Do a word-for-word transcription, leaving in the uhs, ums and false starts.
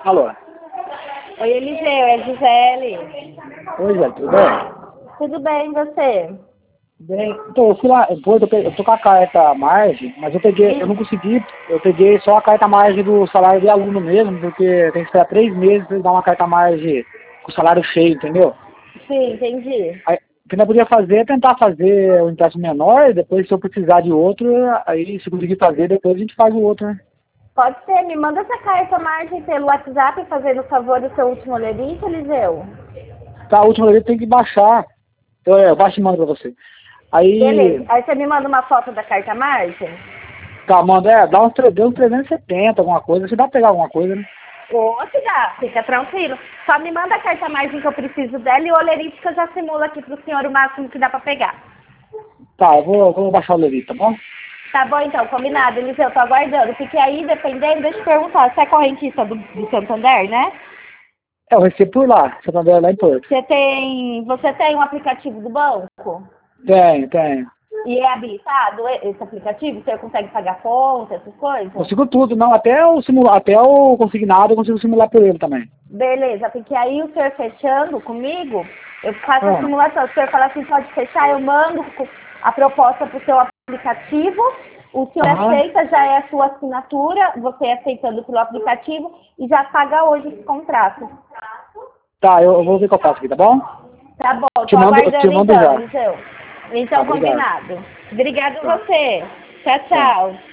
Alô? Oi, Eliseu, é Gisele. Oi, Zé, tudo bem? Tudo bem, e você? Bem, então, eu fui lá, depois eu, peguei, eu tô com a carta margem, mas eu peguei, eu não consegui, eu peguei só a carta margem do salário de aluno mesmo, porque tem que esperar três meses pra ele dar uma carta margem com o salário cheio, entendeu? Sim, entendi. Aí, o que nós podia fazer é tentar fazer o empréstimo menor, e depois se eu precisar de outro, aí se conseguir fazer, depois a gente faz o outro, né? Pode ser, me manda essa carta margem pelo WhatsApp, fazendo o favor do seu último lerite, Eliseu. Tá, a última vez tem que baixar, eu, eu baixo e mando pra você. Beleza, Aí, aí você me manda uma foto da carta margem? tá, manda, é, dá uns, tre- deu uns trezentos e setenta, alguma coisa, você dá pra pegar alguma coisa, né? Ou se dá, fica tranquilo. Só me manda a carta margem que eu preciso dela e o olerite que eu já simulo aqui pro senhor o máximo que dá pra pegar. Tá, eu vou, eu vou baixar o Levi, tá bom? Tá bom então, combinado, Eliseu, tô aguardando. Fique aí, dependendo, deixa eu perguntar, você é correntista do, do Santander, né? É, eu recebo por lá, Santander lá em Porto. Você tem, você tem um aplicativo do banco? Tenho, tenho. E é habilitado esse aplicativo? Você consegue pagar conta, essas coisas? Consigo tudo, não, até o simular, até o consignado eu consigo simular por ele também. Beleza, porque aí o senhor fechando comigo, eu faço a Ah, simulação. Se o senhor falar assim, pode fechar, eu mando a proposta para o seu aplicativo, o senhor aham. aceita, já é a sua assinatura, você aceitando pelo aplicativo e já paga hoje esse contrato. Tá, eu, eu vou ver o que eu faço aqui, tá bom? Tá bom, Te tô mando, eu te aguardando mando então, já. Eliseu. Tá, Então, obrigado. combinado. Obrigado a Tá, você. Tchau, tá. tchau.